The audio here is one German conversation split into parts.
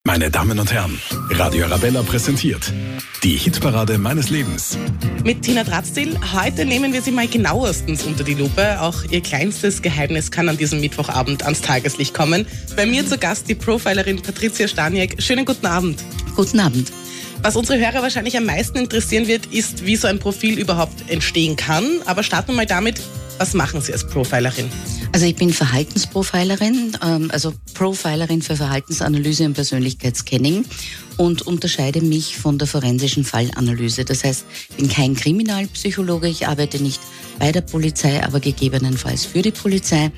Meine Damen und Herren, Radio Arabella präsentiert die Hitparade meines Lebens. Mit Tina Drastil. Heute nehmen wir sie mal genauestens unter die Lupe. Auch ihr kleinstes Geheimnis kann an diesem Mittwochabend ans Tageslicht kommen. Bei mir zu Gast die Profilerin Patricia Staniek. Schönen guten Abend. Guten Abend. Was unsere Hörer wahrscheinlich am meisten interessieren wird, ist, wie so ein Profil überhaupt entstehen kann. Aber starten wir mal damit, was machen Sie als Profilerin? Also ich bin Verhaltensprofilerin, also Profilerin für Verhaltensanalyse und Persönlichkeitsscanning und unterscheide mich von der forensischen Fallanalyse. Das heißt, ich bin kein Kriminalpsychologe, ich arbeite nicht bei der Polizei, aber gegebenenfalls für die Polizei.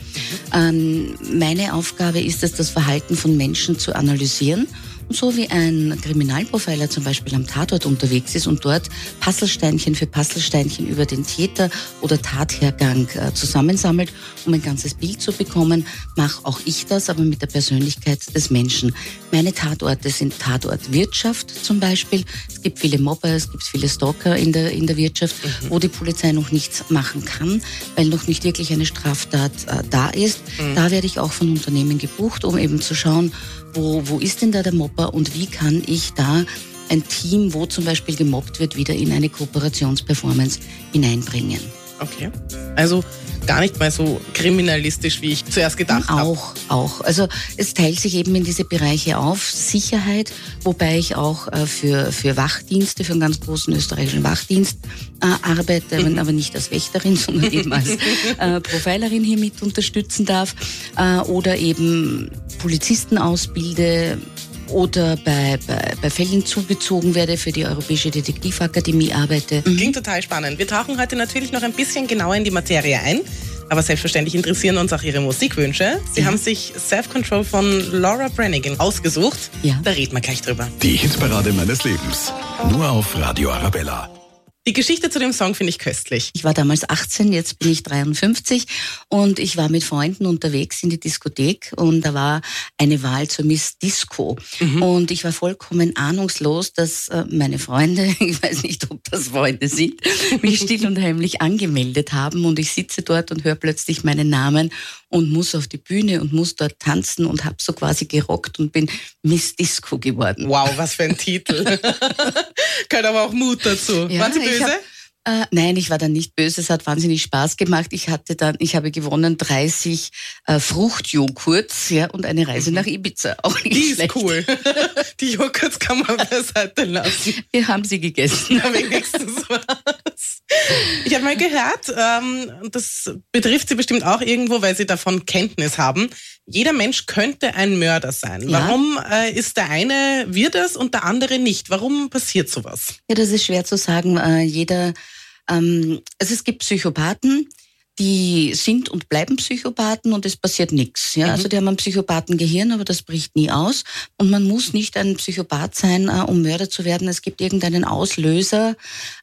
Meine Aufgabe ist es, das Verhalten von Menschen zu analysieren. Und so wie ein Kriminalprofiler zum Beispiel am Tatort unterwegs ist und dort Puzzlesteinchen für Puzzlesteinchen über den Täter oder Tathergang zusammensammelt, um ein ganzes Bild zu bekommen, mache auch ich das, aber mit der Persönlichkeit des Menschen. Meine Tatorte sind Tatortwirtschaft zum Beispiel. Es gibt viele Mobber, es gibt viele Stalker in der Wirtschaft, wo die Polizei noch nichts machen kann, weil noch nicht wirklich eine Straftat da ist. Da werde ich auch von Unternehmen gebucht, um eben zu schauen, wo ist denn da der Mobber und wie kann ich da ein Team, wo zum Beispiel gemobbt wird, wieder in eine Kooperationsperformance hineinbringen. Okay, also gar nicht mal so kriminalistisch, wie ich zuerst gedacht habe. Auch. Also es teilt sich eben in diese Bereiche auf. Sicherheit, wobei ich auch für Wachdienste, für einen ganz großen österreichischen Wachdienst arbeite, aber nicht als Wächterin, sondern eben als Profilerin hier mit unterstützen darf. Oder eben Polizisten ausbilde oder bei Fällen zugezogen werde, für die Europäische Detektivakademie arbeite. Klingt total spannend. Wir tauchen heute natürlich noch ein bisschen genauer in die Materie ein, aber selbstverständlich interessieren uns auch Ihre Musikwünsche. Sie haben sich Self-Control von Laura Branigan ausgesucht. Ja. Da reden wir gleich drüber. Die Hitparade meines Lebens. Nur auf Radio Arabella. Die Geschichte zu dem Song finde ich köstlich. Ich war damals 18, jetzt bin ich 53 und ich war mit Freunden unterwegs in die Diskothek und da war eine Wahl zur Miss Disco. Und ich war vollkommen ahnungslos, dass meine Freunde, ich weiß nicht, ob das Freunde sind, mich still und heimlich angemeldet haben und ich sitze dort und höre plötzlich meinen Namen und muss auf die Bühne und muss dort tanzen und habe so quasi gerockt und bin Miss Disco geworden. Wow, was für ein Titel. Gehört aber auch Mut dazu. Ja, Waren Sie böse? Nein, ich war dann nicht böse. Es hat wahnsinnig Spaß gemacht. Ich habe gewonnen 30 Fruchtjoghurts, ja, und eine Reise nach Ibiza. Auch nicht Die schlecht. ist cool. Die Joghurts kann man beiseite lassen. Wir haben sie gegessen. Ja, wenigstens was. Ich habe mal gehört, und das betrifft Sie bestimmt auch irgendwo, weil Sie davon Kenntnis haben, jeder Mensch könnte ein Mörder sein. Ja. Warum ist der eine wird es und der andere nicht? Warum passiert sowas? Ja, das ist schwer zu sagen. Also es gibt Psychopathen, die sind und bleiben Psychopathen und es passiert nichts. Ja? Also die haben ein Psychopathengehirn, aber das bricht nie aus. Und man muss nicht ein Psychopath sein, um Mörder zu werden. Es gibt irgendeinen Auslöser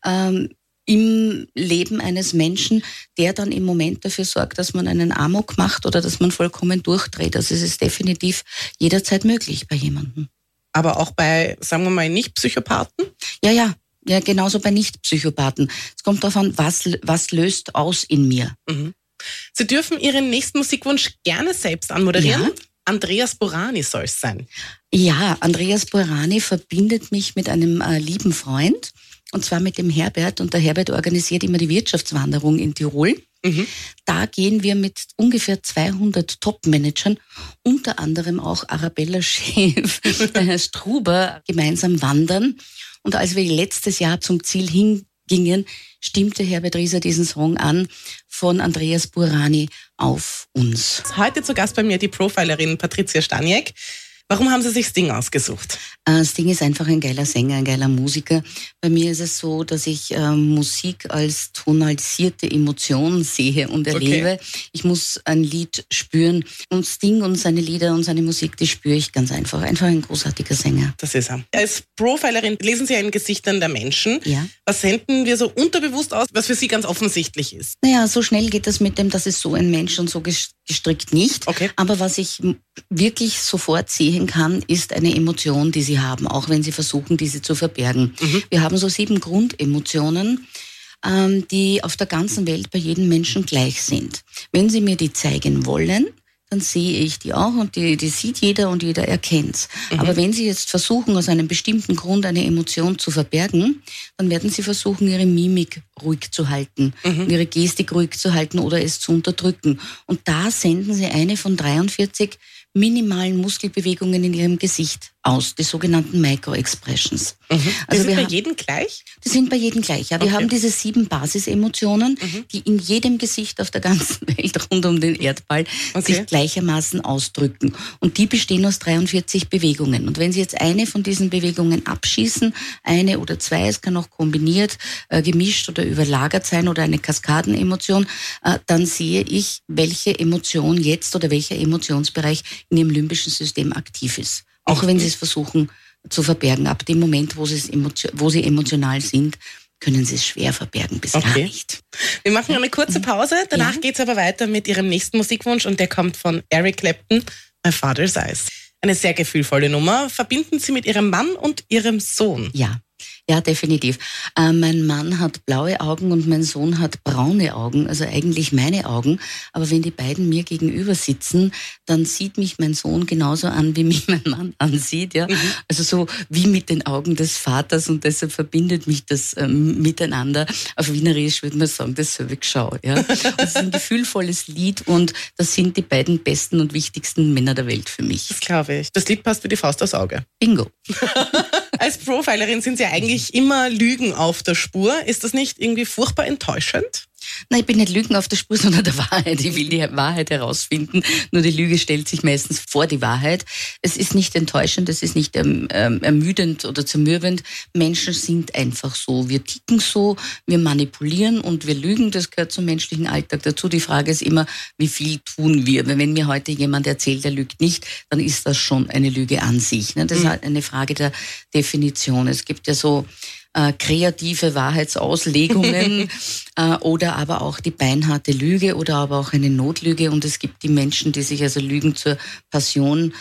im Leben eines Menschen, der dann im Moment dafür sorgt, dass man einen Amok macht oder dass man vollkommen durchdreht. Also es ist definitiv jederzeit möglich bei jemandem. Aber auch bei, sagen wir mal, Nicht-Psychopathen? Ja, genauso bei Nicht-Psychopathen. Es kommt darauf an, was löst aus in mir. Sie dürfen Ihren nächsten Musikwunsch gerne selbst anmoderieren. Ja. Andreas Burani soll es sein. Ja, Andreas Burani verbindet mich mit einem lieben Freund, und zwar mit dem Herbert. Und der Herbert organisiert immer die Wirtschaftswanderung in Tirol. Da gehen wir mit ungefähr 200 Top-Managern, unter anderem auch Arabella-Chef, der Herr Struber, gemeinsam wandern. Und als wir letztes Jahr zum Ziel hingingen, stimmte Herbert Rieser diesen Song an von Andreas Burani auf uns. Heute zu Gast bei mir die Profilerin Patricia Staniek. Warum haben Sie sich Sting ausgesucht? Sting ist einfach ein geiler Sänger, ein geiler Musiker. Bei mir ist es so, dass ich Musik als tonalisierte Emotion sehe und erlebe. Okay. Ich muss ein Lied spüren und Sting und seine Lieder und seine Musik, die spüre ich ganz einfach. Einfach ein großartiger Sänger. Das ist er. Als Profilerin lesen Sie in Gesichtern der Menschen. Ja. Was senden wir so unterbewusst aus, was für Sie ganz offensichtlich ist? Naja, so schnell geht das mit dem, das ist so ein Mensch und so gestrickt nicht. Okay. Aber was ich wirklich sofort sehen kann, ist eine Emotion, die sie haben, auch wenn sie versuchen, diese zu verbergen. Wir haben so 7 Grundemotionen, die auf der ganzen Welt bei jedem Menschen gleich sind. Wenn sie mir die zeigen wollen, dann sehe ich die auch und die sieht jeder und jeder erkennt's. Aber wenn Sie jetzt versuchen, aus einem bestimmten Grund eine Emotion zu verbergen, dann werden Sie versuchen, Ihre Mimik ruhig zu halten, Ihre Gestik ruhig zu halten oder es zu unterdrücken. Und da senden Sie eine von 43 minimalen Muskelbewegungen in Ihrem Gesicht aus, die sogenannten Micro-Expressions. Also sind bei jedem gleich? Die sind bei jedem gleich, ja. Wir haben diese 7 Basisemotionen, die in jedem Gesicht auf der ganzen Welt rund um den Erdball sich gleichermaßen ausdrücken. Und die bestehen aus 43 Bewegungen. Und wenn Sie jetzt eine von diesen Bewegungen abschießen, eine oder zwei, es kann auch kombiniert, gemischt oder überlagert sein oder eine Kaskadenemotion, dann sehe ich, welche Emotion jetzt oder welcher Emotionsbereich in Ihrem limbischen System aktiv ist. Auch wenn Sie es versuchen zu verbergen. Ab dem Moment, wo Sie emotional sind, können Sie es schwer verbergen, bis gar nicht. Wir machen eine kurze Pause, danach geht's aber weiter mit Ihrem nächsten Musikwunsch und der kommt von Eric Clapton, My Father's Eyes. Eine sehr gefühlvolle Nummer. Verbinden Sie mit Ihrem Mann und Ihrem Sohn? Ja, definitiv. Mein Mann hat blaue Augen und mein Sohn hat braune Augen, also eigentlich meine Augen. Aber wenn die beiden mir gegenüber sitzen, dann sieht mich mein Sohn genauso an, wie mich mein Mann ansieht. Ja? Also so wie mit den Augen des Vaters und deshalb verbindet mich das miteinander. Auf Wienerisch würde man sagen, das ist Geschau. Ja? Und es ist ein gefühlvolles Lied und das sind die beiden besten und wichtigsten Männer der Welt für mich. Das glaube ich. Das Lied passt wie die Faust aufs Auge. Bingo. Als Profilerin sind Sie eigentlich immer Lügen auf der Spur. Ist das nicht irgendwie furchtbar enttäuschend? Nein, ich bin nicht Lügen auf der Spur, sondern der Wahrheit. Ich will die Wahrheit herausfinden. Nur die Lüge stellt sich meistens vor die Wahrheit. Es ist nicht enttäuschend, es ist nicht ermüdend oder zermürbend. Menschen sind einfach so. Wir ticken so, wir manipulieren und wir lügen. Das gehört zum menschlichen Alltag dazu. Die Frage ist immer, wie viel tun wir? Wenn mir heute jemand erzählt, er lügt nicht, dann ist das schon eine Lüge an sich. Das ist halt eine Frage der Definition. Es gibt ja so kreative Wahrheitsauslegungen oder aber auch die beinharte Lüge oder aber auch eine Notlüge. Und es gibt die Menschen, die sich also Lügen zur Passion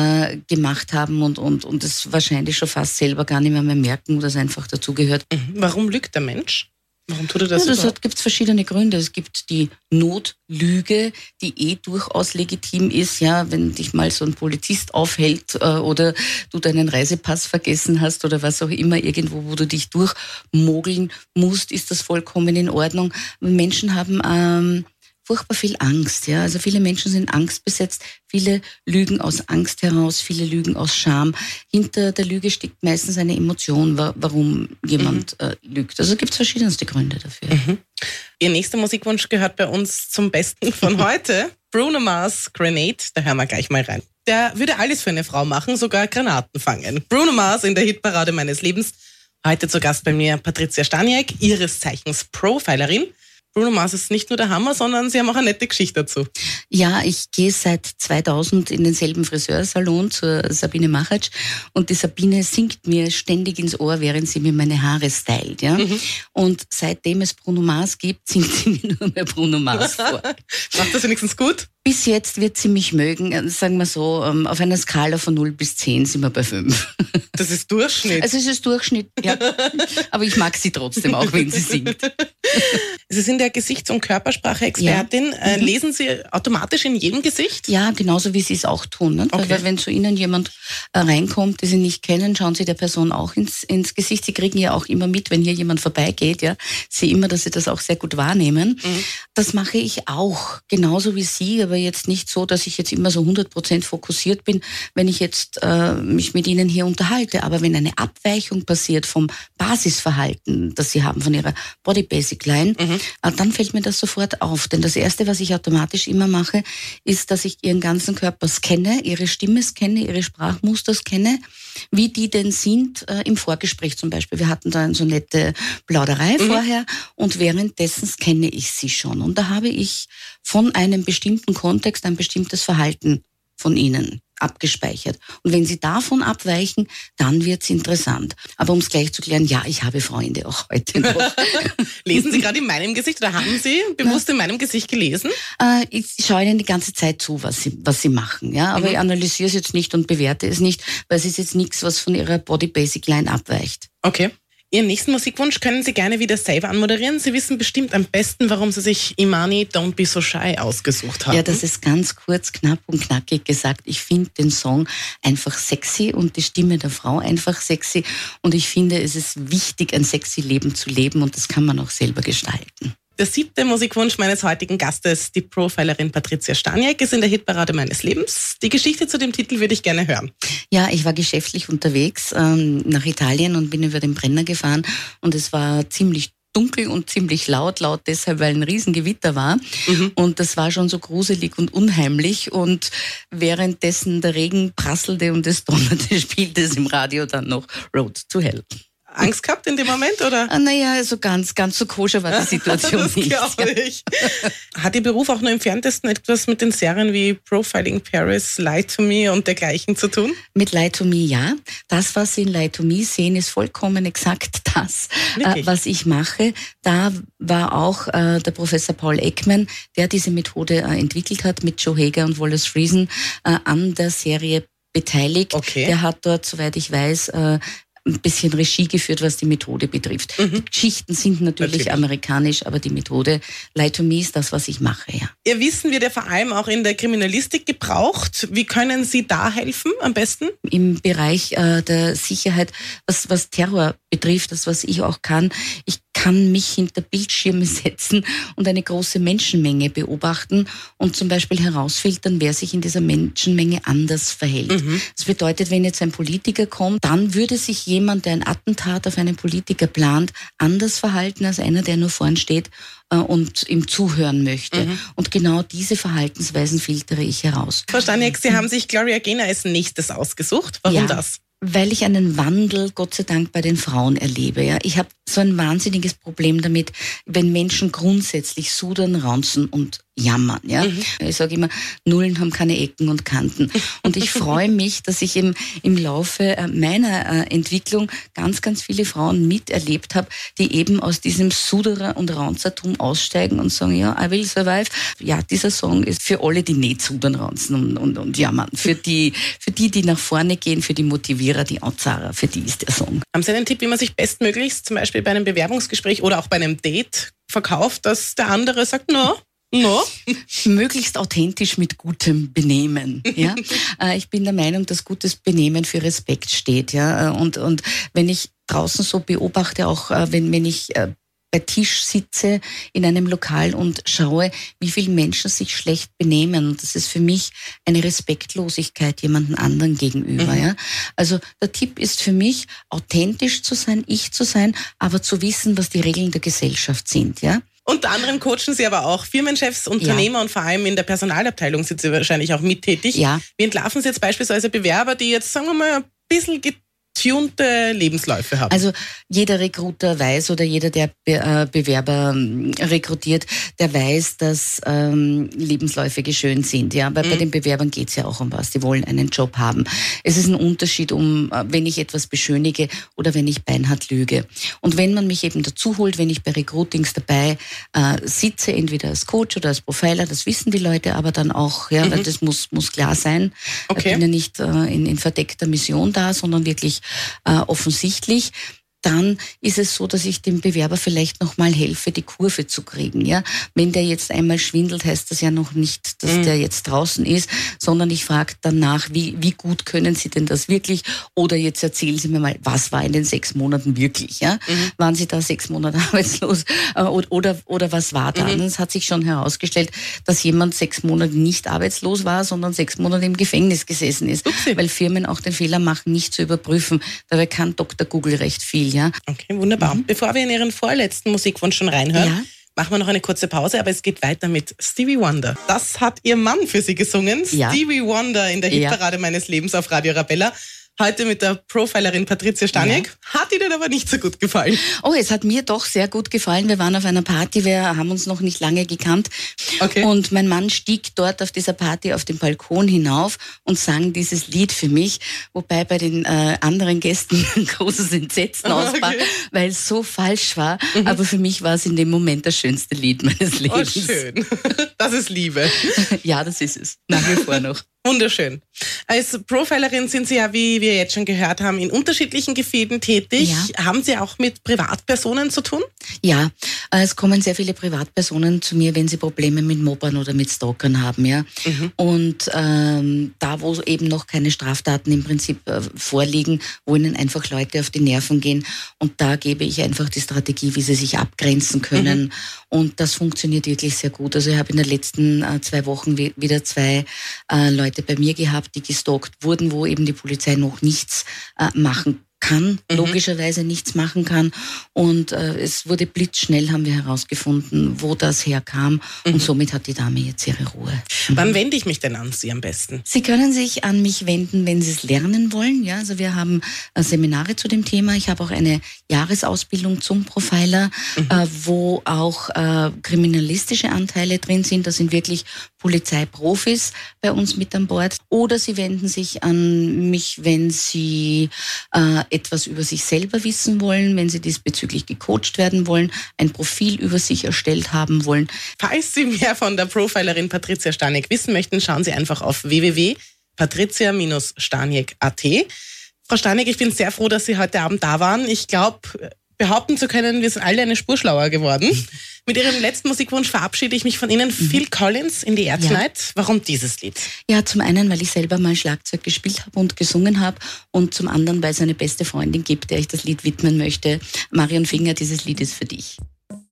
gemacht haben und es wahrscheinlich schon fast selber gar nicht mehr merken, dass einfach dazugehört. Warum lügt der Mensch? Warum tut er das? Ja, das gibt es verschiedene Gründe. Es gibt die Notlüge, die durchaus legitim ist. Ja, wenn dich mal so ein Polizist aufhält oder du deinen Reisepass vergessen hast oder was auch immer, irgendwo, wo du dich durchmogeln musst, ist das vollkommen in Ordnung. Menschen haben furchtbar viel Angst. Ja? Also viele Menschen sind angstbesetzt, viele lügen aus Angst heraus, viele lügen aus Scham. Hinter der Lüge steckt meistens eine Emotion, warum jemand lügt. Also gibt es verschiedenste Gründe dafür. Ihr nächster Musikwunsch gehört bei uns zum Besten von heute. Bruno Mars, Grenade, da hören wir gleich mal rein. Der würde alles für eine Frau machen, sogar Granaten fangen. Bruno Mars in der Hitparade meines Lebens. Heute zu Gast bei mir Patricia Staniek, ihres Zeichens Profilerin. Bruno Mars ist nicht nur der Hammer, sondern Sie haben auch eine nette Geschichte dazu. Ja, ich gehe seit 2000 in denselben Friseursalon zur Sabine Machatsch und die Sabine singt mir ständig ins Ohr, während sie mir meine Haare stylt. Ja? Und seitdem es Bruno Mars gibt, singt sie mir nur mehr Bruno Mars vor. Macht das wenigstens gut? Bis jetzt wird sie mich mögen, sagen wir so, auf einer Skala von 0 bis 10 sind wir bei 5. Das ist Durchschnitt. Also es ist Durchschnitt, ja. Aber ich mag sie trotzdem, auch wenn sie singt. Sie sind ja Gesichts- und Körpersprache-Expertin. Ja. Lesen Sie automatisch in jedem Gesicht? Ja, genauso wie Sie es auch tun. Ne? Okay. Weil wenn zu Ihnen jemand reinkommt, den Sie nicht kennen, schauen Sie der Person auch ins Gesicht. Sie kriegen ja auch immer mit, wenn hier jemand vorbeigeht. Ja, sehe immer, dass Sie das auch sehr gut wahrnehmen. Das mache ich auch, genauso wie Sie, aber jetzt nicht so, dass ich jetzt immer so 100% fokussiert bin, wenn ich jetzt mich mit Ihnen hier unterhalte. Aber wenn eine Abweichung passiert vom Basisverhalten, das Sie haben, von Ihrer Body Basic Line, dann fällt mir das sofort auf. Denn das Erste, was ich automatisch immer mache, ist, dass ich Ihren ganzen Körper scanne, Ihre Stimme scanne, Ihre Sprachmuster scanne, wie die denn sind im Vorgespräch zum Beispiel. Wir hatten da eine so nette Plauderei vorher und währenddessen scanne ich Sie schon. Und da habe ich von einem bestimmten Kontext ein bestimmtes Verhalten von Ihnen abgespeichert. Und wenn Sie davon abweichen, dann wird's interessant. Aber um es gleich zu klären, ja, ich habe Freunde auch heute noch. Lesen Sie gerade in meinem Gesicht oder haben Sie bewusst in meinem Gesicht gelesen? Ich schaue Ihnen die ganze Zeit zu, was Sie machen. Ja? Aber ich analysiere es jetzt nicht und bewerte es nicht, weil es ist jetzt nichts, was von Ihrer Body Basic Line abweicht. Okay. Ihren nächsten Musikwunsch können Sie gerne wieder selber anmoderieren. Sie wissen bestimmt am besten, warum Sie sich Imani Don't Be So Shy ausgesucht haben. Ja, das ist ganz kurz, knapp und knackig gesagt. Ich finde den Song einfach sexy und die Stimme der Frau einfach sexy. Und ich finde, es ist wichtig, ein sexy Leben zu leben und das kann man auch selber gestalten. Der 7. Musikwunsch meines heutigen Gastes, die Profilerin Patricia Staniek, ist in der Hitparade meines Lebens. Die Geschichte zu dem Titel würde ich gerne hören. Ja, ich war geschäftlich unterwegs nach Italien und bin über den Brenner gefahren und es war ziemlich dunkel und ziemlich laut deshalb, weil ein Riesengewitter war. Und das war schon so gruselig und unheimlich und währenddessen der Regen prasselte und es donnerte, spielte es im Radio dann noch Road to Hell. Angst gehabt in dem Moment, oder? Naja, also ganz so koscher war die Situation das nicht. glaube ich. Hat Ihr Beruf auch nur im Entferntesten etwas mit den Serien wie Profiling Paris, Lie to Me und dergleichen zu tun? Mit Lie to Me, ja. Das, was Sie in Lie to Me sehen, ist vollkommen exakt das, was ich mache. Da war auch der Professor Paul Ekman, der diese Methode entwickelt hat, mit Joe Hager und Wallace Friesen an der Serie beteiligt. Okay. Der hat dort, soweit ich weiß, ein bisschen Regie geführt, was die Methode betrifft. Die Geschichten sind natürlich amerikanisch, aber die Methode Lie to Me ist das, was ich mache, ja. Ihr Wissen wird ja vor allem auch in der Kriminalistik gebraucht. Wie können Sie da helfen am besten? Im Bereich der Sicherheit, was Terror betrifft, das, was ich auch kann. Ich kann mich hinter Bildschirme setzen und eine große Menschenmenge beobachten und zum Beispiel herausfiltern, wer sich in dieser Menschenmenge anders verhält. Das bedeutet, wenn jetzt ein Politiker kommt, dann würde sich jemand, der ein Attentat auf einen Politiker plant, anders verhalten als einer, der nur vorn steht und ihm zuhören möchte. Und genau diese Verhaltensweisen filtere ich heraus. Frau Staniek, Sie haben sich Gloria Gaynor als nächstes ausgesucht. Warum das? Weil ich einen Wandel, Gott sei Dank, bei den Frauen erlebe. Ja. Ich habe so ein wahnsinniges Problem damit, wenn Menschen grundsätzlich sudern, raunzen und jammern. Ja. Ich sage immer, Nullen haben keine Ecken und Kanten. Und ich freue mich, dass ich im Laufe meiner Entwicklung ganz viele Frauen miterlebt habe, die eben aus diesem Suderer- und Raunzertum aussteigen und sagen, ja, I will survive. Ja, dieser Song ist für alle, die nicht sudern, raunzen und jammern. Für die nach vorne gehen, für die Motivierer, die Anzahrer, für die ist der Song. Haben Sie einen Tipp, wie man sich bestmöglichst zum Beispiel bei einem Bewerbungsgespräch oder auch bei einem Date verkauft, dass der andere sagt, no? Möglichst authentisch mit gutem Benehmen. Ja? Ich bin der Meinung, dass gutes Benehmen für Respekt steht. Ja? Und wenn ich draußen so beobachte, auch wenn ich bei Tisch sitze in einem Lokal und schaue, wie viele Menschen sich schlecht benehmen. Und das ist für mich eine Respektlosigkeit jemandem anderen gegenüber. Ja? Also der Tipp ist für mich, authentisch zu sein, ich zu sein, aber zu wissen, was die Regeln der Gesellschaft sind. Ja? Unter anderem coachen Sie aber auch Firmenchefs, Unternehmer und vor allem in der Personalabteilung sind Sie wahrscheinlich auch mittätig. Ja. Wie entlarven Sie jetzt beispielsweise Bewerber, die jetzt, sagen wir mal, ein bisschen getunte Lebensläufe haben? Also jeder Recruiter weiß oder jeder, der Bewerber rekrutiert, der weiß, dass Lebensläufe geschönt sind. Ja, weil bei den Bewerbern geht es ja auch um was. Die wollen einen Job haben. Es ist ein Unterschied, wenn ich etwas beschönige oder wenn ich beinhart lüge. Und wenn man mich eben dazu holt, wenn ich bei Recruitings dabei sitze, entweder als Coach oder als Profiler, das wissen die Leute aber dann auch, ja, weil das muss klar sein. Okay. Ich bin ja nicht in verdeckter Mission da, sondern wirklich offensichtlich. Dann ist es so, dass ich dem Bewerber vielleicht nochmal helfe, die Kurve zu kriegen. Ja? Wenn der jetzt einmal schwindelt, heißt das ja noch nicht, dass der jetzt draußen ist, sondern ich frage danach, wie gut können Sie denn das wirklich? Oder jetzt erzählen Sie mir mal, was war in den 6 Monaten wirklich? Ja? Waren Sie da 6 Monate arbeitslos? Oder was war da? Und es hat sich schon herausgestellt, dass jemand 6 Monate nicht arbeitslos war, sondern 6 Monate im Gefängnis gesessen ist. Upsi. Weil Firmen auch den Fehler machen, nicht zu überprüfen. Dabei kann Dr. Google recht viel. Ja. Okay, wunderbar. Bevor wir in Ihren vorletzten Musikwunsch schon reinhören, machen wir noch eine kurze Pause, aber es geht weiter mit Stevie Wonder. Das hat Ihr Mann für Sie gesungen. Ja. Stevie Wonder in der Hitparade meines Lebens auf Radio Arabella. Heute mit der Profilerin Patricia Staniek. Hat Ihnen aber nicht so gut gefallen. Oh, es hat mir doch sehr gut gefallen. Wir waren auf einer Party, wir haben uns noch nicht lange gekannt. Okay. Und mein Mann stieg dort auf dieser Party auf den Balkon hinauf und sang dieses Lied für mich, wobei bei den anderen Gästen ein großes Entsetzen ausbrach, weil es so falsch war. Aber für mich war es in dem Moment das schönste Lied meines Lebens. Oh, schön. Das ist Liebe. Ja, das ist es. Nach wie vor noch. Wunderschön. Als Profilerin sind Sie ja, wie wir jetzt schon gehört haben, in unterschiedlichen Gefilden tätig. Ja. Haben Sie auch mit Privatpersonen zu tun? Ja, es kommen sehr viele Privatpersonen zu mir, wenn sie Probleme mit Mobbern oder mit Stalkern haben. Ja. Und da, wo eben noch keine Straftaten im Prinzip vorliegen, wo ihnen einfach Leute auf die Nerven gehen. Und da gebe ich einfach die Strategie, wie sie sich abgrenzen können. Und das funktioniert wirklich sehr gut. Also ich habe in den letzten 2 Wochen wieder 2 Leute bei mir gehabt, die gestalkt wurden, wo eben die Polizei noch nichts machen kann, logischerweise nichts machen kann. Und es wurde blitzschnell, haben wir herausgefunden, wo das herkam. Und somit hat die Dame jetzt ihre Ruhe. Wann wende ich mich denn an Sie am besten? Sie können sich an mich wenden, wenn Sie es lernen wollen. Ja, also wir haben Seminare zu dem Thema. Ich habe auch eine Jahresausbildung zum Profiler, wo auch kriminalistische Anteile drin sind. Da sind wirklich Polizeiprofis bei uns mit an Bord. Oder Sie wenden sich an mich, wenn Sie etwas über sich selber wissen wollen, wenn Sie diesbezüglich gecoacht werden wollen, ein Profil über sich erstellt haben wollen. Falls Sie mehr von der Profilerin Patricia Staniek wissen möchten, schauen Sie einfach auf www.patricia-staniek.at. Frau Staniek, ich bin sehr froh, dass Sie heute Abend da waren. Ich glaube, behaupten zu können, wir sind alle eine Spur schlauer geworden. Mit Ihrem letzten Musikwunsch verabschiede ich mich von Ihnen. Phil Collins, In the Air Tonight. Ja. Warum dieses Lied? Ja, zum einen, weil ich selber mal Schlagzeug gespielt habe und gesungen habe und zum anderen, weil es eine beste Freundin gibt, der ich das Lied widmen möchte. Marion Finger, dieses Lied ist für dich.